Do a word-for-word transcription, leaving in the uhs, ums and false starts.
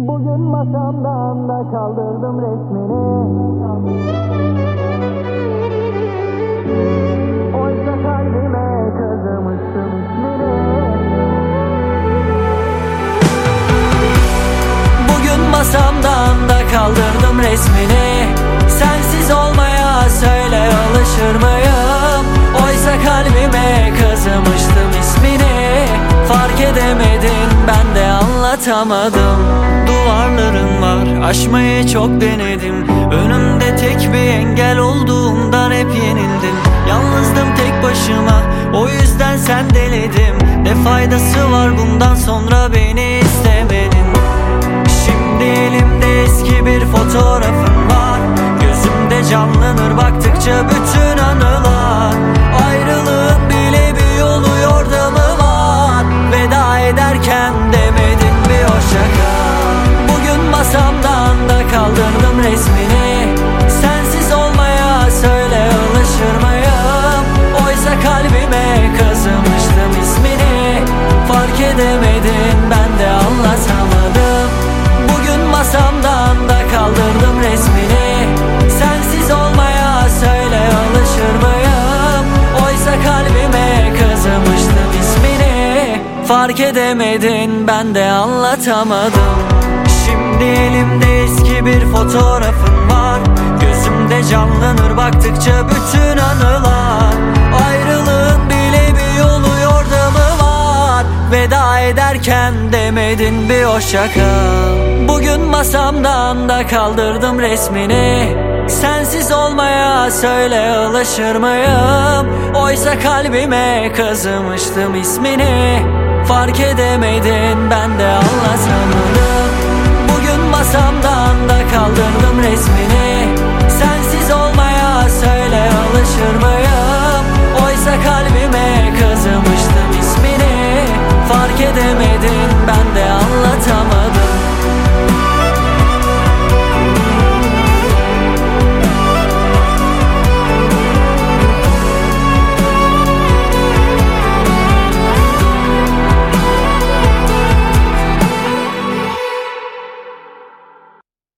Bugün masamdan da kaldırdım resmini. Oysa kalbime kazımıştım ismini. Bugün masamdan da kaldırdım resmini. Sensiz olmaya söyle alışır mıyım? Oysa kalbime kazımıştım ismini. Fark edemedin, ben de anlatamadım. Duvarlarım var, aşmayı çok denedim. Önümde tek bir engel olduğundan hep yenildim. Yalnızdım tek başıma, o yüzden sen deledim. Ne faydası var bundan sonra beni istemedin? Şimdi elimde eski bir fotoğrafın var. Gözümde canlanır baktıkça bütün anılar. Ayrılığın bile bir yolu yordamı var. Veda ederken demedin bir hoşça kal. Bugün masamdan da kaldırdım resmini. Sensiz olmaya söyle alışır mıyım? Oysa kalbime kazımıştım ismini. Fark edemedin, ben de anlatamadım. Bugün masamdan da kaldırdım resmini. Sensiz olmaya söyle alışır mıyım? Oysa kalbime kazımıştım ismini. Fark edemedin, ben de anlatamadım. Şimdi elimde eski bir fotoğrafın var. Gözümde canlanır baktıkça bütün anılar. Ayrılığın bile bir yolu yordamı var. Veda ederken demedin bir hoşça kal. Bugün masamdan da kaldırdım resmini. Sensiz olmaya söyle alışır mıyım? Oysa kalbime kazımıştım ismini. Fark edemedin, ben de anlatamadım.